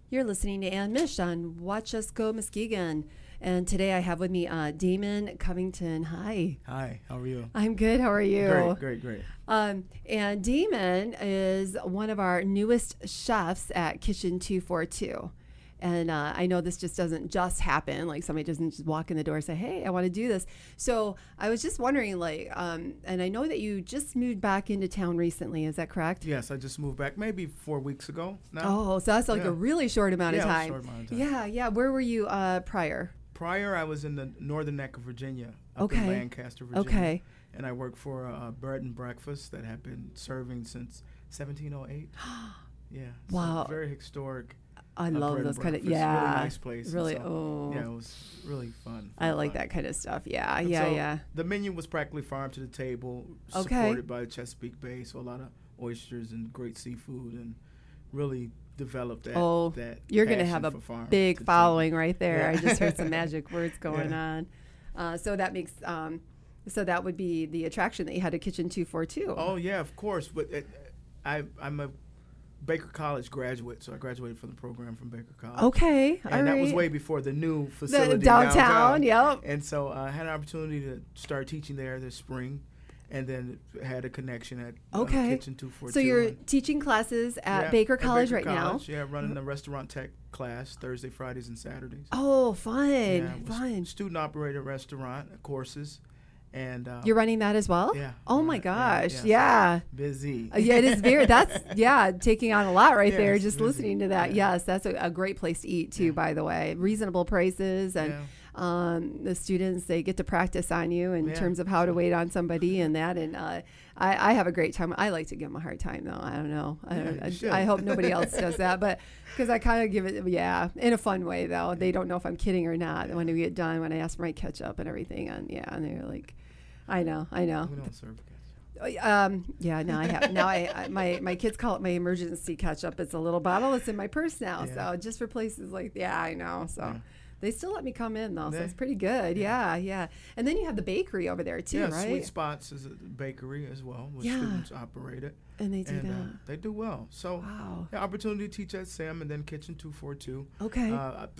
You're listening to Ann Mish on Watch Us Go Muskegon. And today I have with me Damon Covington. Hi. Hi, how are you? I'm good. How are you? Great. And Damon is one of our newest chefs at Kitchen 242. And I know this just doesn't just happen. Like somebody doesn't just walk in the door and say, hey, I want to do this. So I was just wondering, and I know that you just moved back into town recently. Is that correct? Yes, I just moved back maybe 4 weeks ago now. Oh, so that's like a really short amount of time. Short amount of time. Yeah. Where were you prior? Prior, I was in the northern neck of Virginia, up in Lancaster, Virginia. Okay. And I worked for a bread and breakfast that had been serving since 1708. Yeah. Wow. So very historic. I love those kind of, Really nice place. Really, Yeah, it was really fun. I like that kind of stuff. Yeah. The menu was practically farm to the table, supported by the Chesapeake Bay, so a lot of oysters and great seafood, and really developed that you're going to have a big following right there. Yeah. I just heard some magic words going on. So that makes, so that would be the attraction that you had at Kitchen 242. Oh, yeah, of course. But I'm a Baker College graduate, so I graduated from the program from Baker College. Okay, and that was way before the new facility downtown. Yep. And so I had an opportunity to start teaching there this spring, and then had a connection at Kitchen 242. So you're teaching classes at Baker College right now? Yeah, running the restaurant tech class Thursday, Fridays, and Saturdays. Oh, fun. Student-operated restaurant courses. And you're running that as well? Yeah. Oh my gosh. Yeah. So busy. Yeah, it is very. Taking on a lot right there. Just busy. Listening to that. Yeah. Yes, that's a great place to eat too. By the way, reasonable prices, and the students, they get to practice on you in terms of how to wait on somebody and that. And I have a great time. I like to give them a hard time though. I don't know. I hope nobody else does that, but because I kind of give it, in a fun way though. They don't know if I'm kidding or not when we get done. When I ask for my ketchup and everything, and they're like. I know. We don't serve ketchup. I have now. My kids call it my emergency ketchup. It's a little bottle. It's in my purse now. So just for places like I know. So they still let me come in though. So it's pretty good. Yeah. And then you have the bakery over there too, right? Sweet Spots is a bakery as well, which students operate it. And they do that. They do well. So opportunity to teach at SIM and then Kitchen 242. Okay.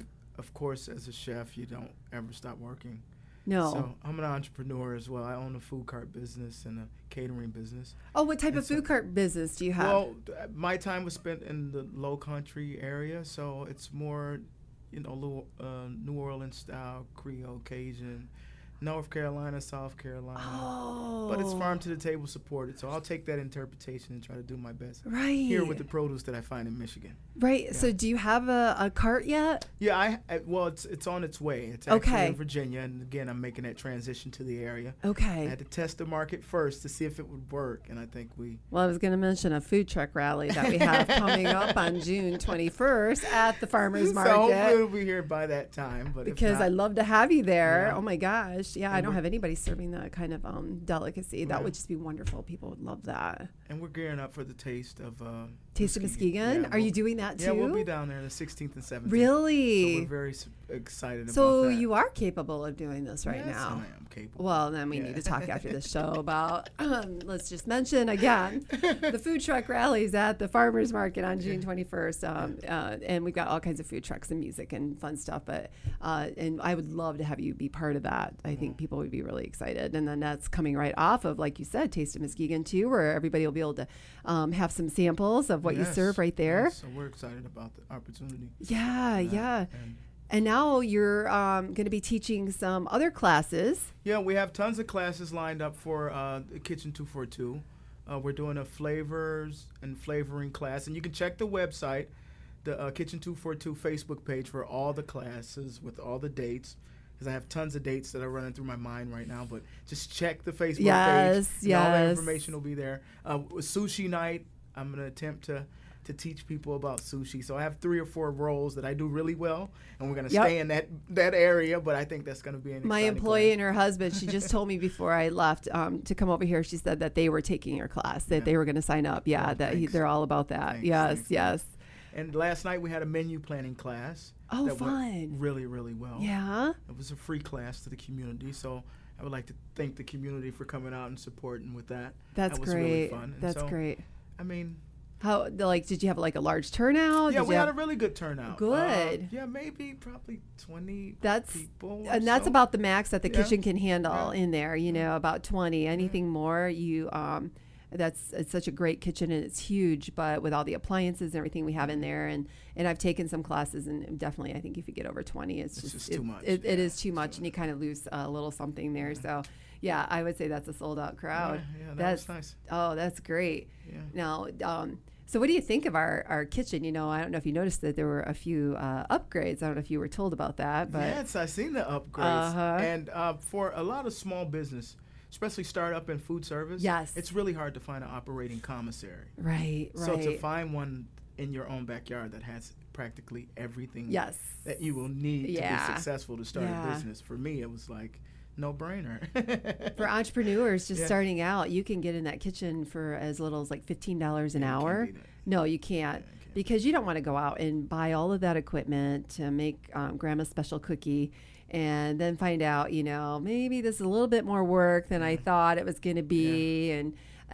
Of course, as a chef, you don't ever stop working. No. So I'm an entrepreneur as well. I own a food cart business and a catering business. Oh, what type of food cart business do you have? Well, my time was spent in the Low Country area, so it's more, New Orleans style, Creole, Cajun, North Carolina, South Carolina. Oh. But it's farm to the table supported, so I'll take that interpretation and try to do my best. Right. Here with the produce that I find in Michigan. Right. Yeah. So do you have a cart yet? Yeah, it's on its way. It's actually in Virginia, and again, I'm making that transition to the area. Okay. I had to test the market first to see if it would work, and I think Well, I was going to mention a food truck rally that we have coming up on June 21st at the Farmers Market. So hopefully we'll be here by that time. But because I'd love to have you there. Yeah. Oh my gosh. Yeah, I don't have anybody serving that kind of delicacy. That would just be wonderful. People would love that. And we're gearing up for the Taste of Muskegon. Are you doing that too? Yeah, we'll be down there the 16th and 17th. Really? So we're very excited about that. So you are capable of doing this right now? I am capable. Well, then we need to talk after the show about, let's just mention again, the food truck rallies at the Farmers Market on June 21st. And we've got all kinds of food trucks and music and fun stuff. But and I would love to have you be part of that. I think people would be really excited. And then that's coming right off of, like you said, Taste of Muskegon too, where everybody will be able to have some samples of what you serve right there. Yes, so we're excited about the opportunity. Yeah. And now you're going to be teaching some other classes. Yeah, we have tons of classes lined up for Kitchen 242. We're doing a flavors and flavoring class, and you can check the website, the Kitchen 242 Facebook page for all the classes with all the dates. Because I have tons of dates that are running through my mind right now, but just check the Facebook page. All the information will be there. Sushi night, I'm going to attempt to teach people about sushi. So I have 3 or 4 roles that I do really well, and we're going to stay in that area, but I think that's going to be an My employee and her husband, she just told me before I left to come over here, she said that they were taking your class, that they were going to sign up. Yeah, they're all about that. Yes. And last night we had a menu planning class. Oh, that fun. went really, really well. Yeah. It was a free class to the community, so I would like to thank the community for coming out and supporting with that. That's that was great. Really fun. And That's great. I mean, How, like, did you have like a large turnout? Yeah, we had a really good turnout. Good. Yeah, maybe probably 20 people. And that's about the max that the kitchen can handle in there, you know, about 20. Anything more, it's such a great kitchen and it's huge, but with all the appliances and everything we have in there, and I've taken some classes, and definitely I think if you get over 20, it's just too much. It is too much, and you kind of lose a little something there. So yeah, I would say that's a sold out crowd. Yeah, that's nice. Oh, that's great. Yeah. Now, so what do you think of our kitchen? You know, I don't know if you noticed that there were a few upgrades. I don't know if you were told about that. But yes, I've seen the upgrades. And for a lot of small business, especially startup and food service, it's really hard to find an operating commissary. Right. So to find one in your own backyard that has practically everything that you will need to be successful to start a business, for me, it was like no-brainer. For entrepreneurs just starting out, you can get in that kitchen for as little as like $15 an hour. No, you can't. Because you don't want to go out and buy all of that equipment to make grandma's special cookie and then find out, you know, maybe this is a little bit more work than I thought it was going to be, and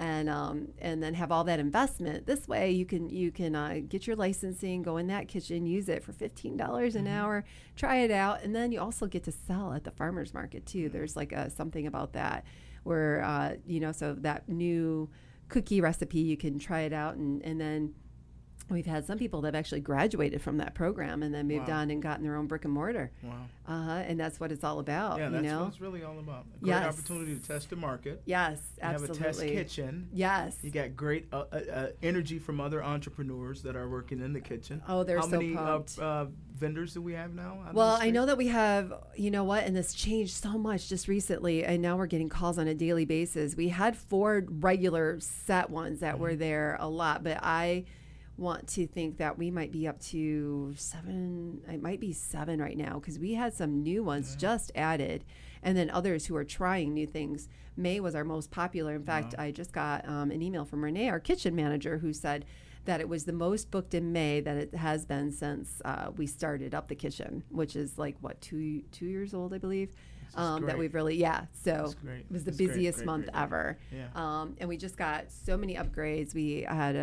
then have all that investment. This way you can get your licensing, go in that kitchen, use it for $15 an hour, try it out, and then you also get to sell at the farmer's market too. There's like something about that where, you know, so that new cookie recipe, you can try it out, and then we've had some people that have actually graduated from that program and then moved on and gotten their own brick and mortar. Wow. And that's what it's all about. Yeah, that's you know? what it's really all about. A great opportunity to test the market. Yes, absolutely. You have a test kitchen. Yes. You got great energy from other entrepreneurs that are working in the kitchen. Oh, they're so pumped. How many vendors do we have now? Well, I know that we have, you know what, and this changed so much just recently, and now we're getting calls on a daily basis. We had 4 regular set ones that were there a lot, but I want to think that we might be up to 7. It might be 7 right now, because we had some new ones just added, and then others who are trying new things. May was our most popular. In fact, I just got an email from Renee, our kitchen manager, who said that it was the most booked in May that it has been since we started up the kitchen, which is like, what, 2 years old, I believe. That we've really, so it was the busiest month ever. Yeah. And we just got so many upgrades. We had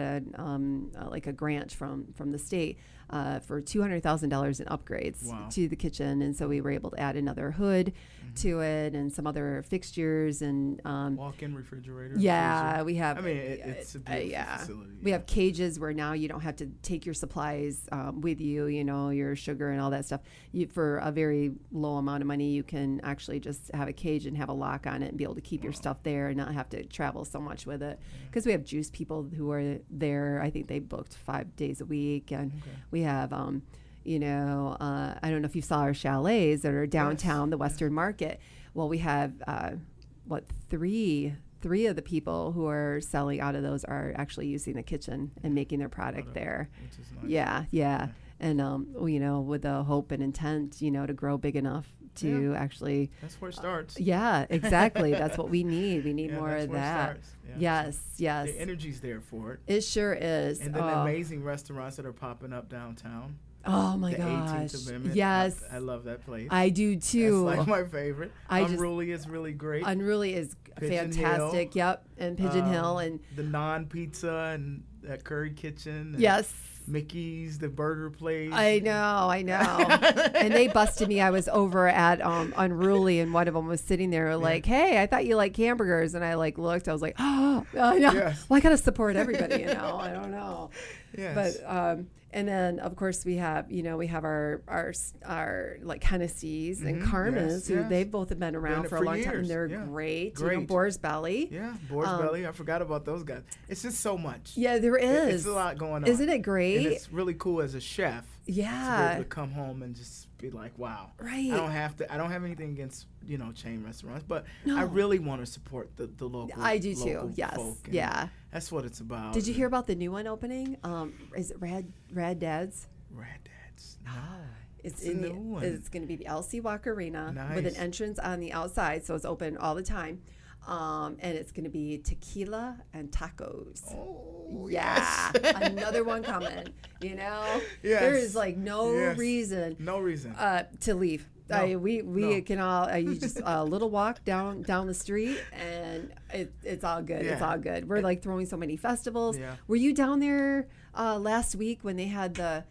a grant from the state for $200,000 in upgrades to the kitchen, and so we were able to add another hood to it and some other fixtures and walk-in refrigerator. Yeah, freezer. we have. I mean, it's a beautiful facility. We have cages where now you don't have to take your supplies with you. You know, your sugar and all that stuff. For a very low amount of money, you can actually just have a cage and have a lock on it and be able to keep your stuff there and not have to travel so much with it. Because we have juice people who are there. I think they booked 5 days a week, and we have you know, I don't know if you saw our chalets that are downtown, the Western Market. Well, we have three of the people who are selling out of those are actually using the kitchen and making their product there. Which is nice. Yeah. And you know, with the hope and intent, you know, to grow big enough to actually. That's where it starts. Yeah, exactly. That's what we need. We need more of that. Yeah. Yes. The energy's there for it. It sure is. And then the amazing restaurants that are popping up downtown. Oh my gosh! 18th Amendment. Yes, I love that place. I do too. That's like my favorite. Unruly is really great. Unruly is Pigeon fantastic. Hill. Yep, and Pigeon Hill and the Non Pizza and that Curry Kitchen. And yes. Mickey's, the burger place. I know. And they busted me. I was over at Unruly, and one of them was sitting there like, "Hey, I thought you liked hamburgers," and I looked. I was like, "Oh, no. Yes. Well, I got to support everybody, you know. I don't know." Yes. But and then of course we have our like Hennessy's and Karma's, who they've both have been around for a long time, and they're great. You know, Boar's Belly. Yeah, Boar's Belly. I forgot about those guys. It's just so much. Yeah, there is. It's a lot going on. Isn't it great? And it's really cool as a chef. Yeah. To be able to come home and just be like, wow. Right. I don't have anything against, you know, chain restaurants, but I really want to support the local. I do too. Yes. Folk, yeah. That's what it's about. Did you hear about the new one opening? Is it Rad Dad's? Rad Dad's. No. It's going to be the LC Walk Arena with an entrance on the outside, so it's open all the time. And it's going to be tequila and tacos. Oh, yeah. Yes. Another one coming, you know? Yes. There is like no reason to leave. We can all you just a little walk down the street and it's all good. It's all good. We're like throwing so many festivals. Yeah. Were you down there last week when they had the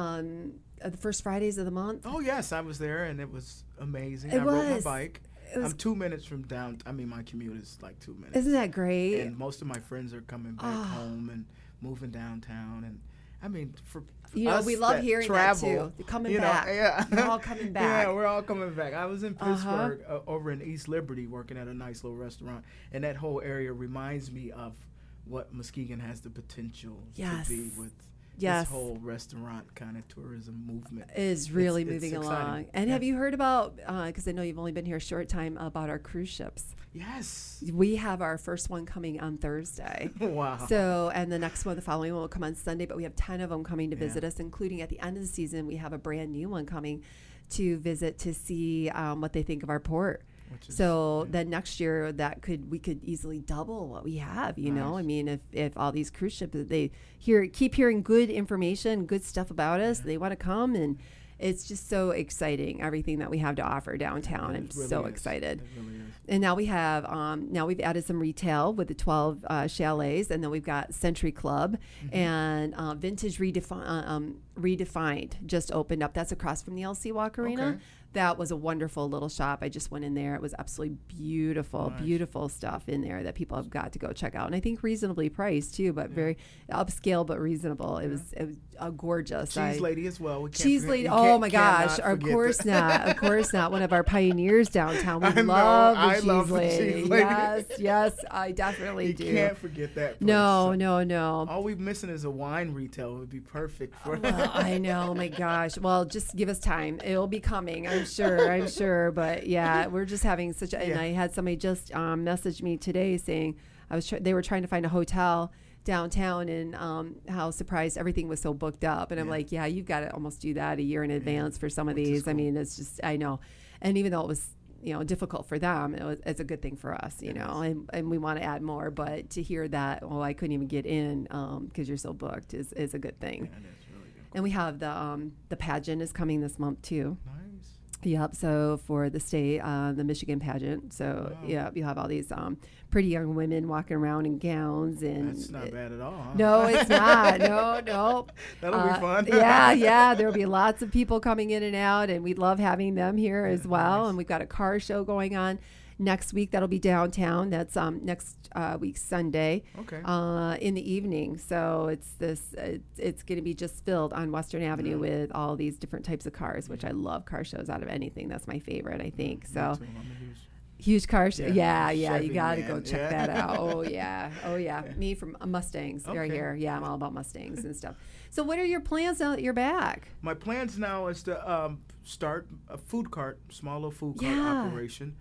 first Fridays of the month? Oh yes, I was there and it was amazing. I rode my bike. I'm 2 minutes from down. I mean, my commute is like 2 minutes. Isn't that great? And most of my friends are coming back home and moving downtown. And I mean, for us we love hearing travel, that too. Coming back. We're all coming back. Yeah, we're all coming back. I was in Pittsburgh over in East Liberty working at a nice little restaurant. And that whole area reminds me of what Muskegon has the potential to be with. This whole restaurant kind of tourism movement is really moving along. And have you heard about, because I know you've only been here a short time, about our cruise ships? Yes. We have our first one coming on Thursday. Wow. So, and the next one, the following one will come on Sunday, but we have 10 of them coming to visit us, including at the end of the season, we have a brand new one coming to visit to see what they think of our port. So then next year we could easily double what we have, you know. I mean, if all these cruise ships keep hearing good information, good stuff about us, they want to come, and it's just so exciting everything that we have to offer downtown. I'm really so excited. It really is. And now we have now we've added some retail with the 12 chalets, and then we've got Century Club and Vintage Redefined just opened up. That's across from the LC Walk Arena. Okay. That was a wonderful little shop. I just went in there. It was absolutely beautiful, beautiful stuff in there that people have got to go check out. And I think reasonably priced too, but very upscale but reasonable. It was gorgeous. Cheese Lady as well. Cheese Lady. Oh my gosh! Of course not. Of course not. One of our pioneers downtown. We love the Cheese Lady. Yes, I definitely do. You can't forget that place. No. All we're missing is a wine retail. It would be perfect for. I know. Oh my gosh. Well, just give us time. It'll be coming. I'm sure. But yeah, we're just having such a, and I had somebody just message me today saying they were trying to find a hotel downtown and how surprised everything was so booked up. And I'm like, yeah, you've got to almost do that a year in advance for some of these. Cool. I mean, it's just, I know. And even though it was, difficult for them, it's a good thing for us, and we want to add more. But to hear that, I couldn't even get in because you're so booked is a good thing. Yeah, that's really good. And we have the pageant is coming this month too. Nice. Yep. So for the state, the Michigan pageant. So yeah, you have all these pretty young women walking around in gowns, and that's not bad at all. Huh? No, it's not. No. That'll be fun. yeah. There'll be lots of people coming in and out, and we'd love having them here as well. Nice. And we've got a car show going on next week. That'll be downtown. That's next week Sunday. Okay. In the evening. So it's going to be just filled on Western Avenue with all these different types of cars, which I love car shows out of anything. That's my favorite, I think. So huge car show. Yeah. You got to go check that out. Oh yeah. Me from Mustangs right here. Yeah, I'm all about Mustangs and stuff. So what are your plans now that you're back? My plans now is to start a small little food cart operation.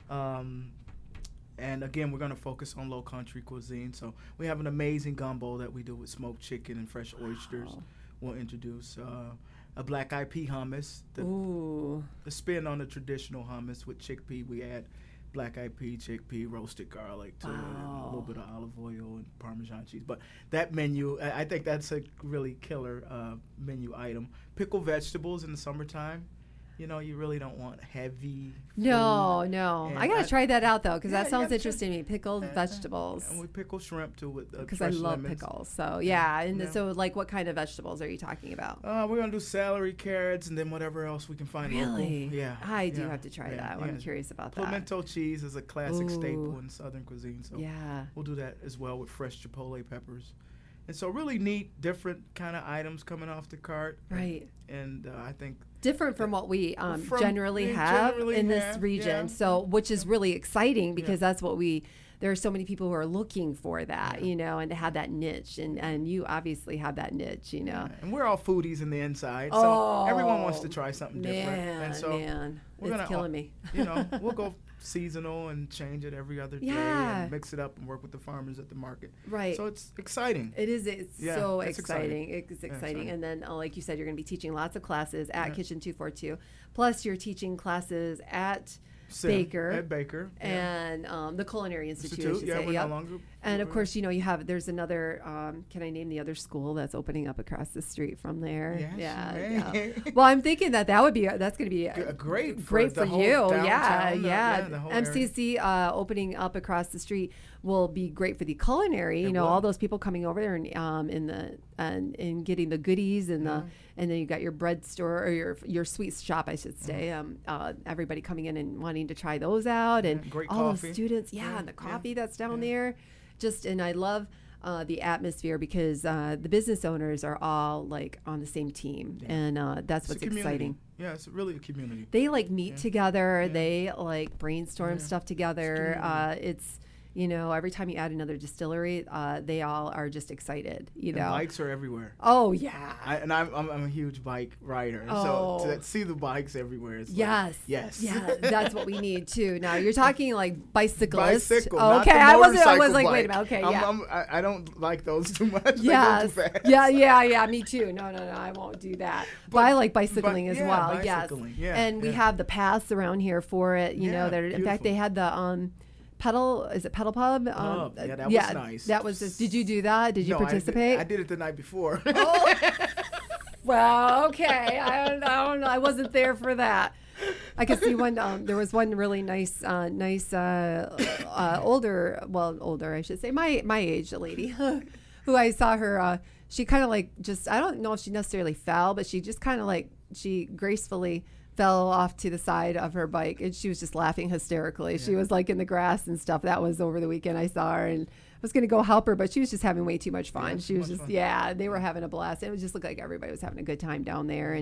And again, we're going to focus on low country cuisine. So we have an amazing gumbo that we do with smoked chicken and fresh oysters. We'll introduce a black eyed pea hummus. The spin on the traditional hummus with chickpea. We add black eyed pea, chickpea, roasted garlic to it, and a little bit of olive oil and Parmesan cheese. But that menu, I think that's a really killer menu item. Pickled vegetables in the summertime. You really don't want heavy food. No. I got to try that out, though, because that sounds interesting to me. Pickled vegetables. And we pickle shrimp, too, with because I love lemons. Pickles. So, so, like, what kind of vegetables are you talking about? We're going to do celery, carrots, and then whatever else we can find Really? local. Yeah. I do have to try that. I'm curious about that. Pimento cheese is a classic staple in Southern cuisine. So we'll do that as well with fresh chipotle peppers. And so really neat, different kind of items coming off the cart. Right. And I think different from what we generally have in this region. Yeah. So, which is really exciting because that's what there are so many people who are looking for that, and to have that niche. And you obviously have that niche, Yeah. And we're all foodies in the inside. So everyone wants to try something different. And so it's killing me. We'll go seasonal and change it every other day and mix it up and work with the farmers at the market. Right. So it's exciting. It is. It's so exciting. It's exciting. And then, like you said, you're going to be teaching lots of classes at Kitchen 242. Plus, you're teaching classes at Baker. At Baker. And the Culinary Institute, I should yeah, say. we're no longer. And of course, there's another, can I name the other school that's opening up across the street from there? Yes, yeah. Well, I'm thinking that's going to be great for you. The MCC opening up across the street will be great for the culinary. All those people coming over there and getting the goodies and and then you got your bread store or your sweet shop, I should say. Everybody coming in and wanting to try those out, and great all coffee. those students, and the coffee that's down there. And I love the atmosphere because the business owners are all like on the same team, and that's what's exciting. Yeah, it's really a community. They like meet together. They like brainstorm stuff together. It's every time you add another distillery, they all are just excited. And bikes are everywhere. Oh yeah. I'm a huge bike rider, so to see the bikes everywhere is yes. Yeah, that's what we need too. Now you're talking like bicyclists. Bicycle. Okay, I was like, bike. wait a minute. Okay, I don't like those too much. Yes. They go too fast. Yeah. Me too. No, I won't do that. But I like bicycling as well. Bicycling, yes. And we have the paths around here for it. In fact, they had the Pedal Pub? That was nice. That was just, did you do that? Did you participate? I did it the night before. Well, okay. I don't know. I wasn't there for that. I could see one. There was one really nice, older, I should say, my age lady, who I saw her. She kind of like I don't know if she necessarily fell, but she just kind of like she gracefully fell off to the side of her bike, and she was just laughing hysterically. She was like in the grass and stuff. That was over the weekend. I saw her, and I was going to go help her, but she was just having way too much fun. She was just, they were having a blast. It was just looked like everybody was having a good time down there,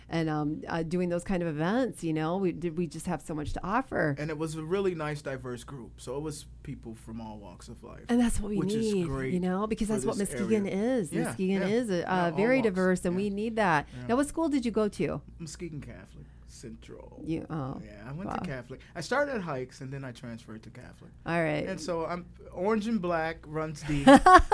and doing those kind of events. We just have so much to offer. And it was a really nice, diverse group. So it was people from all walks of life, and that's what we need. Is great, because that's what Muskegon is. Yeah, Muskegon is very diverse, and we need that. Yeah. Now, what school did you go to? Muskegon Catholic Central. Yeah, I went to Catholic. I started at Hikes, and then I transferred to Catholic. All right. And so I'm orange and black runs deep,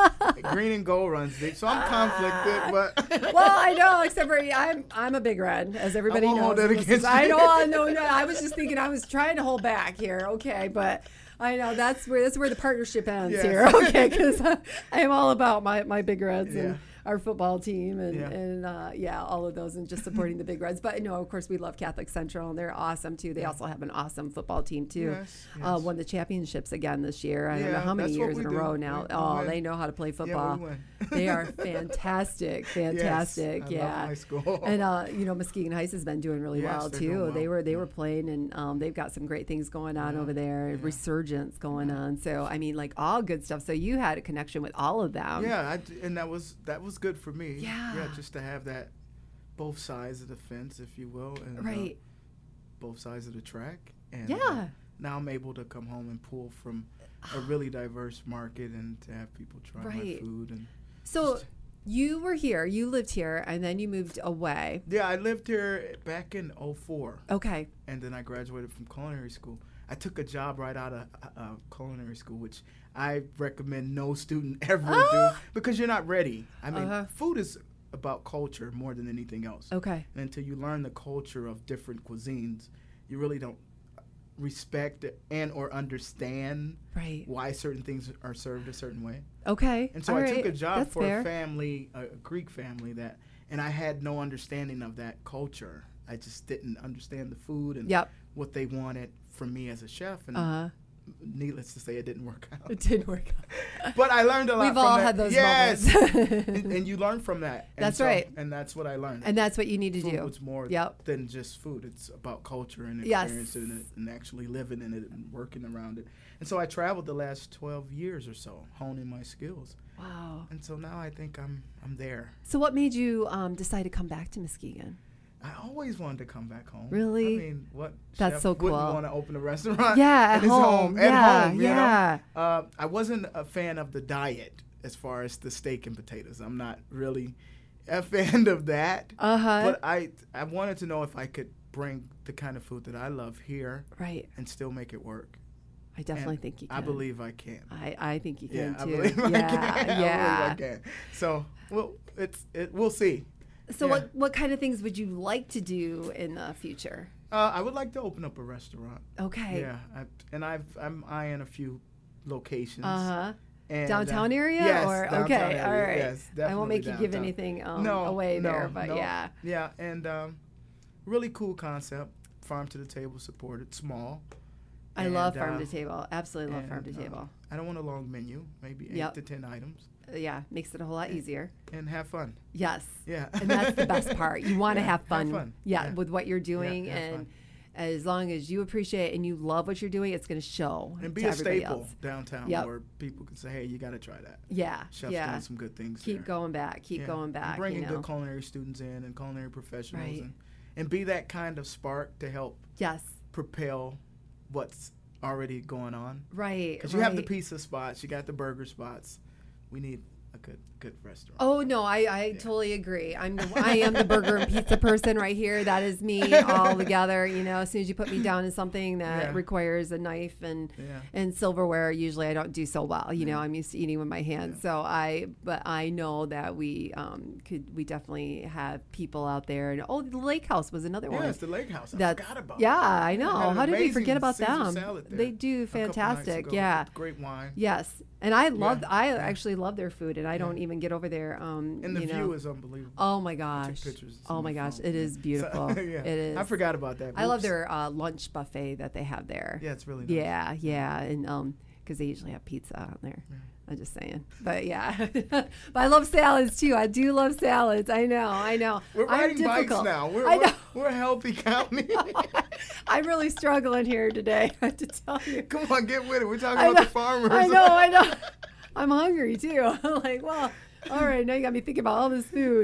green and gold runs deep. So I'm conflicted, but well, I know. Except for I'm a big red, as everybody knows. Hold that against I know. No. I was just thinking. I was trying to hold back here. Okay, but I know that's where the partnership ends here. Okay, because I am all about my big reds and our football team and all of those, and just supporting the Big Reds. But of course, we love Catholic Central, and they're awesome too. They also have an awesome football team too. Yes. Won the championships again this year. I don't know how many years in a row now. They know how to play football. Yeah, we win. They are fantastic. Yes, I love my school. And Muskegon Heights has been doing really well too. They were playing, and they've got some great things going on over there. Yeah. Resurgence going on. So I mean, like all good stuff. So you had a connection with all of them. Yeah, and that was good for me. Yeah, just to have that both sides of the fence, if you will, and both sides of the track. And now I'm able to come home and pull from a really diverse market, and to have people try my food. And so you were here, you lived here, and then you moved away. Yeah, I lived here back in 2004. Okay. And then I graduated from culinary school. I took a job right out of culinary school, which I recommend no student ever do, because you're not ready. I mean, food is about culture more than anything else. Okay. And until you learn the culture of different cuisines, you really don't respect and or understand why certain things are served a certain way. Okay. And so I took a job for a family, a Greek family, and I had no understanding of that culture. I just didn't understand the food and what they wanted from me as a chef. And needless to say, it didn't work out. It didn't work out. But I learned a lot from that. We've all had those moments. and you learn from that. That's right. And that's what I learned. And that's what you need to do. Food was more than just food. It's about culture and experiencing it and actually living in it and working around it. And so I traveled the last 12 years or so, honing my skills. Wow. And so now I think I'm there. So what made you decide to come back to Muskegon? I always wanted to come back home. Really? I mean, what That's chef so cool. wouldn't want to open a restaurant? Yeah, at home. At home, you know? I wasn't a fan of the diet as far as the steak and potatoes. I'm not really a fan of that. But I wanted to know if I could bring the kind of food that I love here, and still make it work. I definitely think you can. I believe I can. I think you can too. I believe I can. I believe I can. So, we'll see. So what kind of things would you like to do in the future? I would like to open up a restaurant. Okay. Yeah, I'm eyeing a few locations. And, downtown area? Yes, or downtown okay, area. all right. Yes, definitely I won't make downtown. you give anything away there, but yeah. Yeah, and really cool concept. Farm to the table supported, small. I love farm to table. Absolutely love farm to table. I don't want a long menu, maybe 8 to 10 items. Yeah, makes it a whole lot easier. And have fun. Yes. Yeah. And that's the best part. You want to have fun. Have fun. Yeah, with what you're doing, and fun. As long as you appreciate and you love what you're doing, it's going to show. And be to a staple else. downtown where people can say, hey, you got to try that. Yeah. Chef's doing some good things. Keep going back. Keep going back. And bringing good culinary students in and culinary professionals. Right. And be that kind of spark to help propel what's already going on. Right. Because you have the pizza spots, you got the burger spots. We need a good restaurant. Oh no, I totally agree. I am the burger and pizza person right here. That is me all together. You know, as soon as you put me down in something that requires a knife and silverware, usually I don't do so well. You know, I'm used to eating with my hands. So but I know that we definitely have people out there. And the Lake House was another one. Yes, the Lake House. I forgot about that. Yeah, I know. How did we forget about them? They do fantastic. Yeah, great wine. Yes, and I actually love their food, and I don't even get over there. And the view is unbelievable. Oh my gosh! Oh my gosh! It is beautiful. So, it is. I forgot about that. I love their lunch buffet that they have there. Yeah, it's really nice. Yeah, and because they usually have pizza on there. Yeah. I'm just saying, but yeah, but I love salads too. I do love salads. I know. We're riding bikes now. We're a healthy county. I'm really struggling here today. I have to tell you. Come on, get with it. We're talking about the farmers. I know. I'm hungry too. I'm like, well, all right, now you got me thinking about all this food.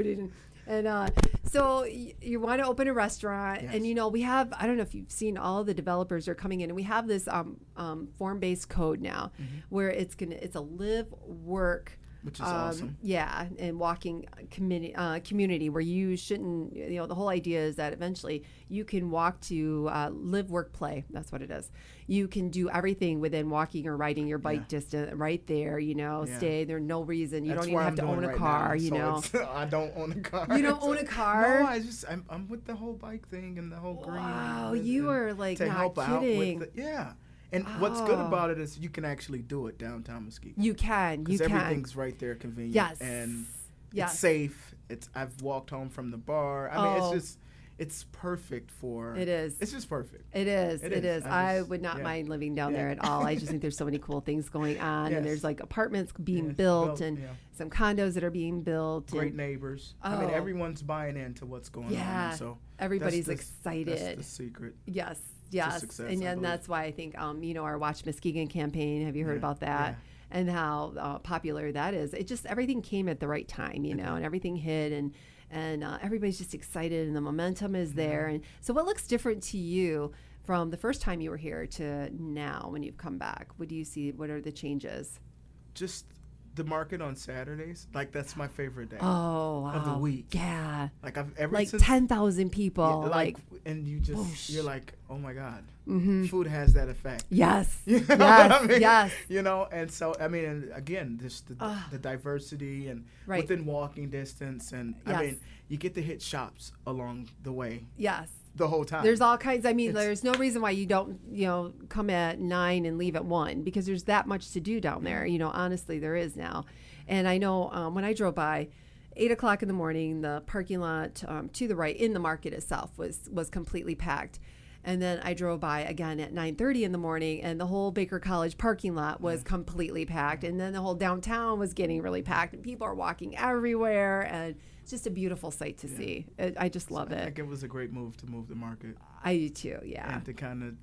And so you want to open a restaurant, and we have, I don't know if you've seen, all the developers are coming in, and we have this form-based code now, where it's a live, work, which is awesome. Yeah, and walking community where you shouldn't, the whole idea is that eventually you can walk to live, work, play. That's what it is. You can do everything within walking or riding your bike distance right there, stay. There's no reason. You don't even have to own a car, now, I don't own a car. You don't own a car? No, I'm with the whole bike thing and the whole green. Wow, you are like not kidding. And what's good about it is you can actually do it downtown Muskegon. You can. Because everything's right there, convenient. Yes. And it's safe. I've walked home from the bar. I mean, it's perfect for. It is. It's just perfect. It is. I would not mind living down there at all. I just think there's so many cool things going on, and there's like apartments being built and some condos that are being built. Great neighbors. I mean, everyone's buying into what's going on. So everybody's excited. That's the secret. Yes. Success, and that's why I think our Watch Muskegon campaign. Have you heard about that? Yeah. And how popular that is. It just, everything came at the right time, and everything hit, and everybody's just excited, and the momentum is there. And so, what looks different to you from the first time you were here to now when you've come back? What do you see? What are the changes? Just the market on Saturdays, like that's my favorite day of the week. Yeah, like since 10,000 people, and you're like, oh my God, food has that effect. Yes, what I mean? Yes. And so I mean, and again, just the diversity and within walking distance, and I mean, you get to hit shops along the way. Yes. The whole time. There's all kinds. I mean, there's no reason why you don't, come at 9 and leave at 1, because there's that much to do down there. Honestly, there is now. And I know when I drove by, 8 o'clock in the morning, the parking lot to the right in the market itself was completely packed. And then I drove by again at 9:30 in the morning, and the whole Baker College parking lot was completely packed. And then the whole downtown was getting really packed, and people are walking everywhere, and it's just a beautiful sight to see. I just love it. I think it was a great move to move the market. I do too, yeah. And to kind of,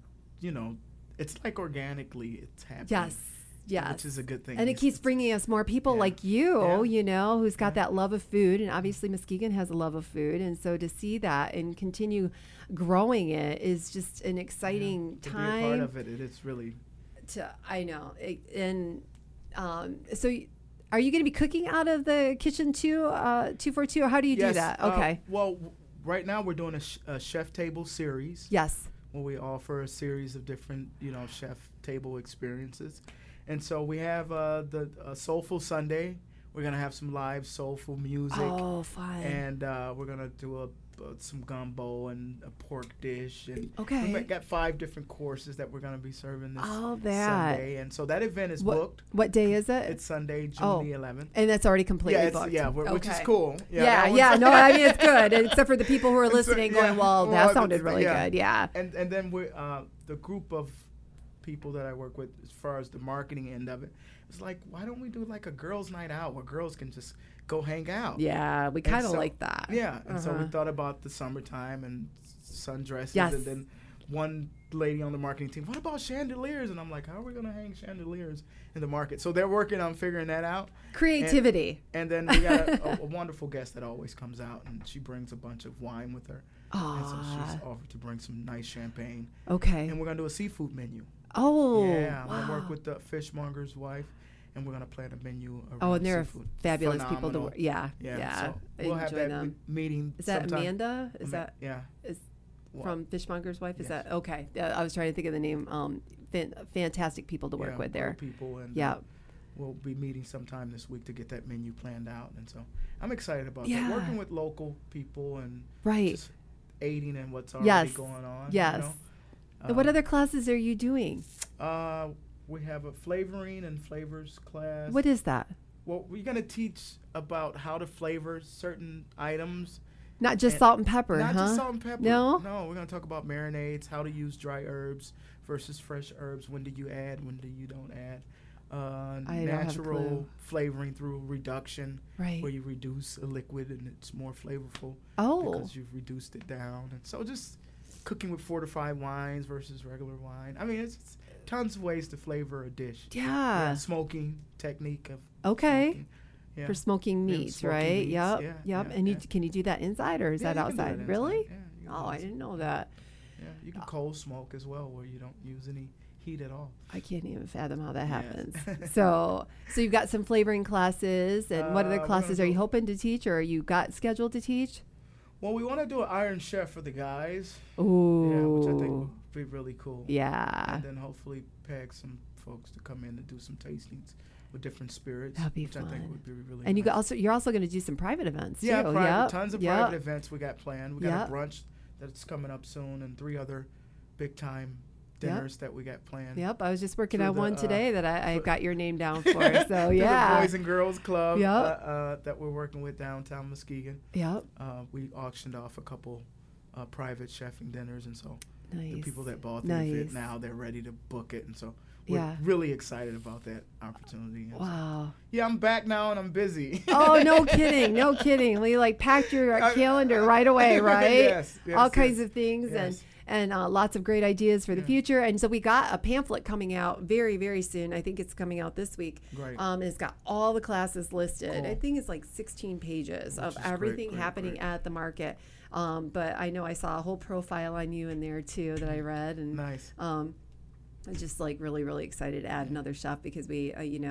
it's like organically it's happening. Yes. Which is a good thing. And it keeps bringing us more people like you, who's got that love of food. And obviously Muskegon has a love of food. And so to see that and continue growing it is just an exciting time. To be a part of it, it is really. I know. So are you going to be cooking out of the Kitchen 242? Or how do you do that? Okay. Well, right now we're doing a chef table series. Yes. Where we offer a series of different, chef table experiences. And so we have the Soulful Sunday, We're gonna have some live soulful music. Oh, fun! And we're gonna do some gumbo and a pork dish. And okay, we got 5 different courses that we're gonna be serving this that. Sunday. And so that event is booked. What day is it? It's Sunday, June the 11th. And that's already completely booked. Yeah, which is cool. Yeah. No, I mean it's good, except for the people who are listening, going, "Well, that sounded really good." Yeah. And then we the group of people that I work with, as far as the marketing end of it, it's like, why don't we do like a girls' night out where girls can just go hang out? Yeah, we kind of like that. Yeah, and so we thought about the summertime and sundresses, yes. And then one lady on the marketing team, what about chandeliers? And I'm like, how are we going to hang chandeliers in the market? So they're working on figuring that out. Creativity. And then we got a wonderful guest that always comes out, and she brings a bunch of wine with her. And so she's offered to bring some nice champagne. Okay. And we're going to do a seafood menu. Oh, yeah, I'm gonna work with the fishmonger's wife, and we're gonna plan a menu around and they're seafood. Fabulous Phenomenal. people to work. Yeah. So we'll have that meeting. Is that sometime. Amanda? Is that is from Fishmonger's wife? Is that okay? I was trying to think of the name. Fantastic people to work with there. People and we'll be meeting sometime this week to get that menu planned out, and so I'm excited about that. Working with local people and just aiding in what's already going on. Yes. You know? What other classes are you doing? We have a flavoring and flavors class. What is that? Well, we're going to teach about how to flavor certain items. Not just salt and pepper, Not just salt and pepper. No? No, we're going to talk about marinades, how to use dry herbs versus fresh herbs. When do you add, when do you don't add? Natural flavoring through reduction, where you reduce a liquid and it's more flavorful because you've reduced it down. And so just cooking with fortified wines versus regular wine. I mean, it's tons of ways to flavor a dish. Yeah. Smoking technique of smoking. Yeah. For smoking meats, right? Meats. Yep. Yeah. And can you do that inside or is that outside? Really? Yeah, I didn't know that. Yeah, you can cold smoke as well, where you don't use any heat at all. I can't even fathom how that happens. So you've got some flavoring classes, and what other classes are you hoping to teach, or you got scheduled to teach? Well, we want to do an Iron Chef for the guys. Ooh. Yeah, which I think would be really cool. Yeah. And then hopefully peg some folks to come in and do some tastings with different spirits. That'd be which fun. I think would be really and nice. you're also going to do some private events too. Tons of private events we got planned. We got a brunch that's coming up soon, and 3 other big time dinners that we got planned. Yep, I was just working on one today that I got your name down for. So the Boys and Girls Club that we're working with downtown Muskegon. Yep. We auctioned off a couple private chefing dinners, and so the people that bought the event now, they're ready to book it, and so we're really excited about that opportunity. And wow. So, I'm back now and I'm busy. Oh, no kidding. We packed your calendar right away, right? Yes. All kinds of things and lots of great ideas for the future. And so we got a pamphlet coming out very, very soon. I think it's coming out this week. Right. And it's got all the classes listed. Cool. I think it's 16 pages of everything happening at the market. But I know I saw a whole profile on you in there too that I read. And nice. I'm just really, really excited to add another chef because we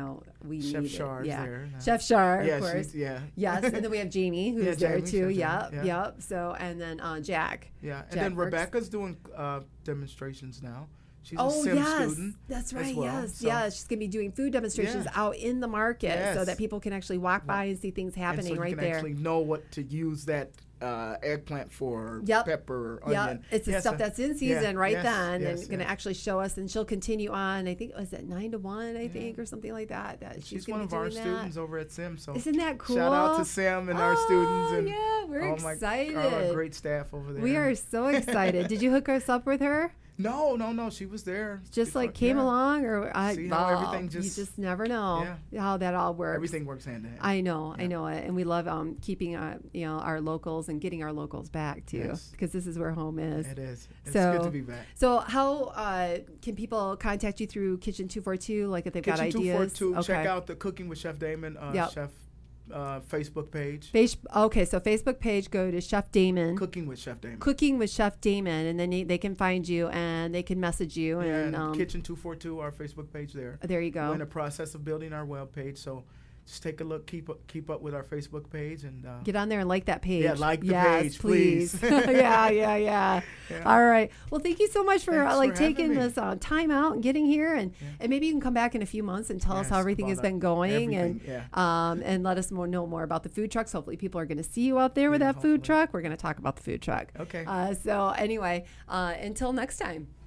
Chef need Char's it. Yeah. there. Chef Char, of course. Yes, and then we have Jamie who's there too. Yep. So and then Jack. Yeah, and Jack then works. Rebecca's doing demonstrations now. She's a sim student. That's right. Well, yes, she's gonna be doing food demonstrations out in the market so that people can actually walk by and see things happening and so right there. You can actually know what to use that eggplant for, pepper, onion. Yeah, it's the stuff that's in season then, and going to actually show us. And she'll continue on. I think was it 9 to 1, I think, or something like that. She's one of our students over at Sim. So isn't that cool? Shout out to Sim and our students and we're excited. Our great staff over there. We are so excited. Did you hook us up with her? No. She was there. Just came along, or see how everything you just never know how that all works. Everything works hand in hand. I know it, and we love keeping our locals and getting our locals back too, because this is where home is. It is. It's good to be back. So how can people contact you through Kitchen 242? If they've got ideas. Kitchen 242. Check out the Cooking with Chef Damon Chef Facebook page. Okay, so Facebook page, go to Chef Damon. Cooking with Chef Damon. Cooking with Chef Damon, and then they can find you and they can message you. And Kitchen 242, our Facebook page there. There you go. We're in the process of building our web page, so just take a look, keep up with our Facebook page, and get on there and like that page. Yeah, like the page, please. Yeah. All right. Well, thank you so much for taking this time out and getting here, and maybe you can come back in a few months and tell us how everything has been going, and let us know more about the food trucks. Hopefully, people are going to see you out there with that food truck. We're going to talk about the food truck. Okay. So anyway, until next time.